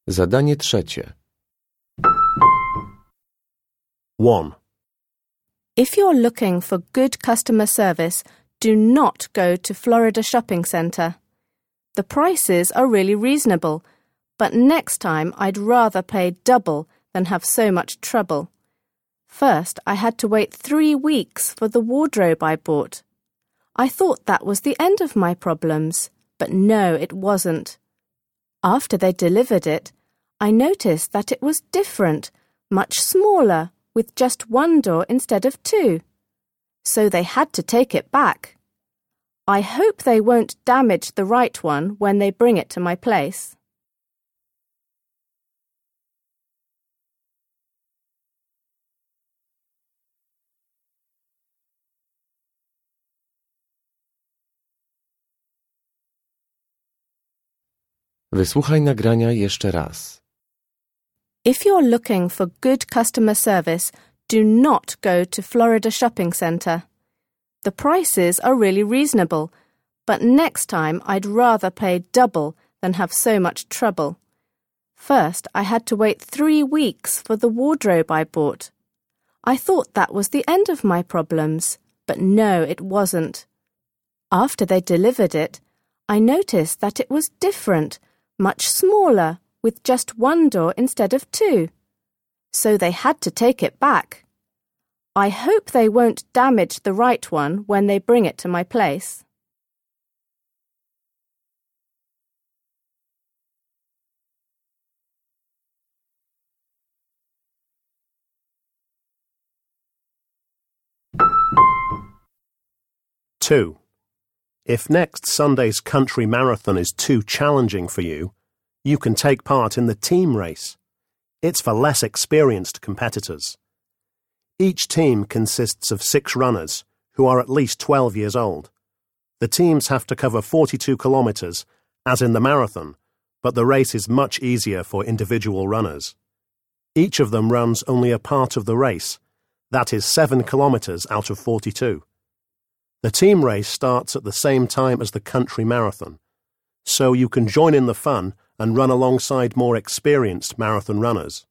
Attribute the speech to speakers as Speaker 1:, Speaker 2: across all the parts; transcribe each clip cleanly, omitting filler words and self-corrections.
Speaker 1: Zadanie trzecie.
Speaker 2: 1.
Speaker 3: If you're looking for good customer service, do not go to Florida Shopping Center. The prices are really reasonable, but next time I'd rather pay double than have so much trouble. First, I had to wait 3 weeks for the wardrobe I bought. I thought that was the end of my problems, but no, it wasn't. After they delivered it, I noticed that it was different, much smaller, with just 1 door instead of 2. So they had to take it back. I hope they won't damage the right one when they bring it to my place.
Speaker 1: Wysłuchaj nagrania jeszcze raz.
Speaker 3: If you're looking for good customer service, do not go to Florida Shopping Center. The prices are really reasonable, but next time I'd rather pay double than have so much trouble. First, I had to wait 3 weeks for the wardrobe I bought. I thought that was the end of my problems, but no, it wasn't. After they delivered it, I noticed that it was different, much smaller, with just 1 door instead of 2. So they had to take it back. I hope they won't damage the right one when they bring it to my place.
Speaker 2: Two. If next Sunday's country marathon is too challenging for you, you can take part in the team race. It's for less experienced competitors. Each team consists of 6 runners who are at least 12 years old. The teams have to cover 42 kilometers, as in the marathon, but the race is much easier for individual runners. Each of them runs only a part of the race, that is 7 kilometers out of 42. The team race starts at the same time as the country marathon, so you can join in the fun and run alongside more experienced marathon runners.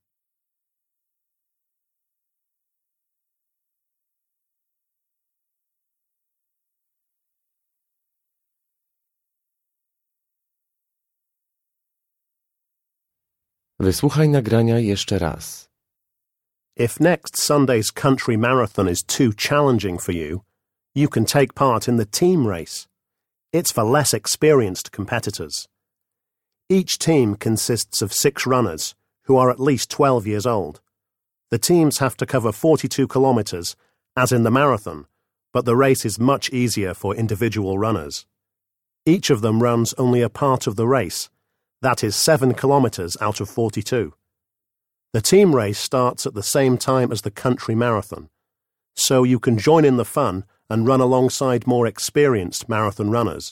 Speaker 1: Wysłuchaj nagrania jeszcze raz.
Speaker 2: If next Sunday's country marathon is too challenging for you, you can take part in the team race. It's for less experienced competitors. Each team consists of 6 runners who are at least 12 years old. The teams have to cover 42 kilometers, as in the marathon, but the race is much easier for individual runners. Each of them runs only a part of the race, that is 7 kilometers out of 42. The team race starts at the same time as the country marathon, so you can join in the fun and run alongside more experienced marathon runners.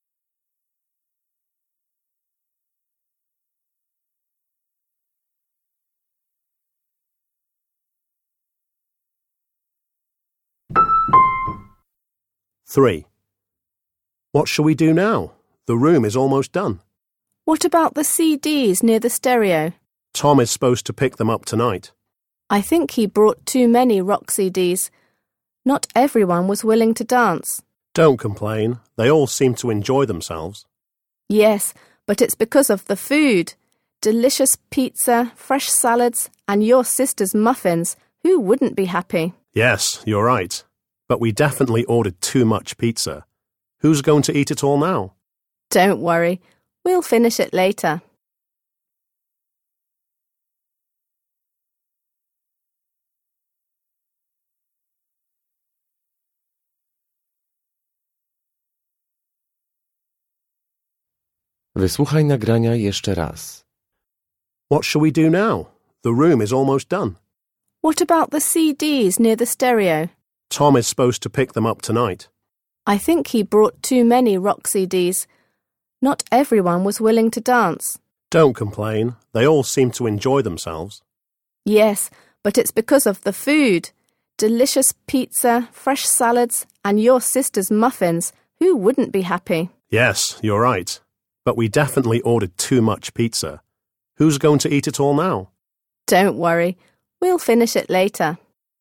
Speaker 2: Three. What shall we do now? The room is almost done.
Speaker 3: What about the CDs near the stereo?
Speaker 2: Tom is supposed to pick them up tonight.
Speaker 3: I think he brought too many rock CDs. Not everyone was willing to dance.
Speaker 2: Don't complain. They all seem to enjoy themselves.
Speaker 3: Yes, but it's because of the food. Delicious pizza, fresh salads, and your sister's muffins. Who wouldn't be happy?
Speaker 2: Yes, you're right. But we definitely ordered too much pizza. Who's going to eat it all now?
Speaker 3: Don't worry. We'll finish it later.
Speaker 1: Wysłuchaj nagrania jeszcze raz.
Speaker 2: What shall we do now? The room is almost done.
Speaker 3: What about the CDs near the stereo?
Speaker 2: Tom is supposed to pick them up tonight.
Speaker 3: I think he brought too many rock CDs. Not everyone was willing to dance.
Speaker 2: Don't complain. They all seem to enjoy themselves.
Speaker 3: Yes, but it's because of the food. Delicious pizza, fresh salads, and your sister's muffins. Who wouldn't be happy?
Speaker 2: Yes, you're right. But we definitely ordered too much pizza. Who's going to eat it all now?
Speaker 3: Don't worry, we'll finish it later.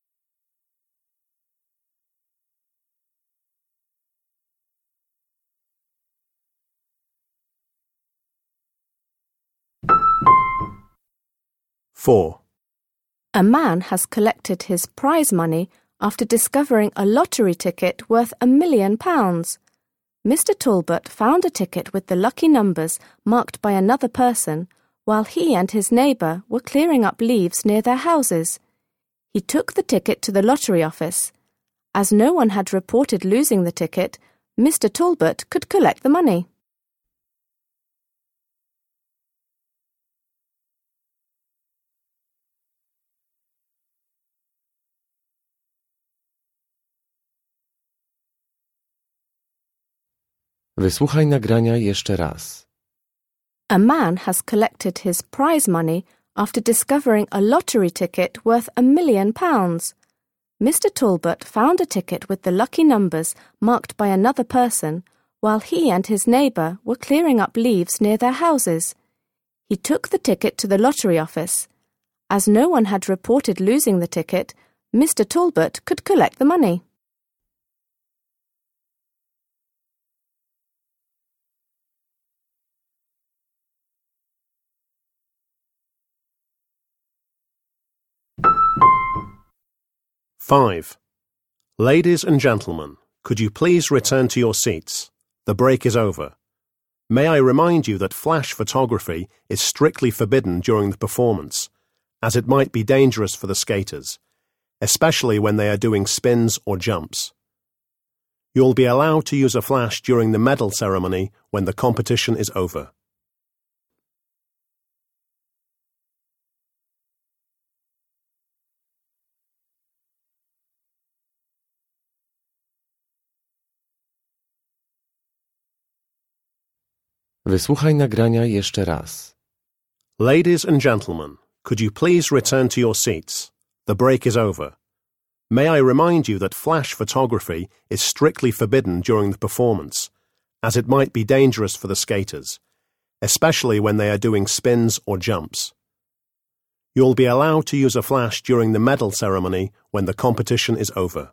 Speaker 2: Four.
Speaker 3: A man has collected his prize money after discovering a lottery ticket worth £1 million. Mr. Talbot found a ticket with the lucky numbers marked by another person while he and his neighbour were clearing up leaves near their houses. He took the ticket to the lottery office. As no one had reported losing the ticket, Mr. Talbot could collect the money.
Speaker 1: Wysłuchaj nagrania jeszcze raz.
Speaker 3: A man has collected his prize money after discovering a lottery ticket worth £1 million. Mr. Talbot found a ticket with the lucky numbers marked by another person while he and his neighbour were clearing up leaves near their houses. He took the ticket to the lottery office. As no one had reported losing the ticket, Mr. Talbot could collect the money.
Speaker 2: Five. Ladies and gentlemen, could you please return to your seats? The break is over. May I remind you that flash photography is strictly forbidden during the performance, as it might be dangerous for the skaters, especially when they are doing spins or jumps. You'll be allowed to use a flash during the medal ceremony when the competition is over.
Speaker 1: Wysłuchaj nagrania jeszcze raz.
Speaker 2: Ladies and gentlemen, could you please return to your seats? The break is over. May I remind you that flash photography is strictly forbidden during the performance, as it might be dangerous for the skaters, especially when they are doing spins or jumps. You'll be allowed to use a flash during the medal ceremony when the competition is over.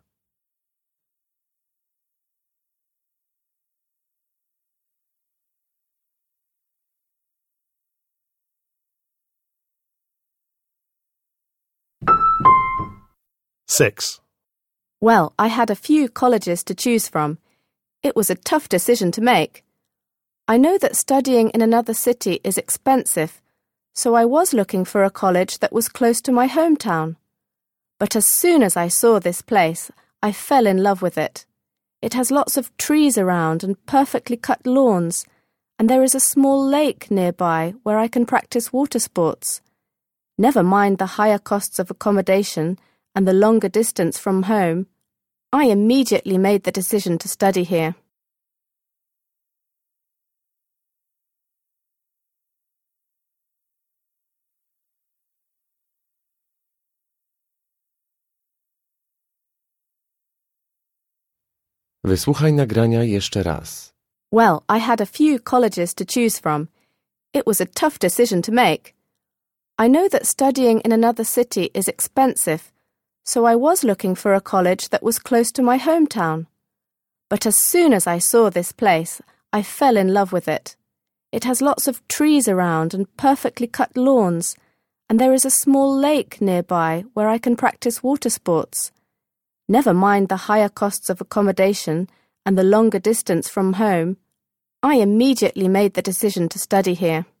Speaker 2: Six.
Speaker 3: Well, I had a few colleges to choose from. It was a tough decision to make. I know that studying in another city is expensive, so I was looking for a college that was close to my hometown. But as soon as I saw this place, I fell in love with it. It has lots of trees around and perfectly cut lawns, and there is a small lake nearby where I can practice water sports. Never mind the higher costs of accommodation and the longer distance from home, I immediately made the decision to study here.
Speaker 1: Wysłuchaj nagrania jeszcze raz.
Speaker 3: Well, I had a few colleges to choose from. It was a tough decision to make. I know that studying in another city is expensive, so I was looking for a college that was close to my hometown. But as soon as I saw this place, I fell in love with it. It has lots of trees around and perfectly cut lawns, and there is a small lake nearby where I can practice water sports. Never mind the higher costs of accommodation and the longer distance from home, I immediately made the decision to study here.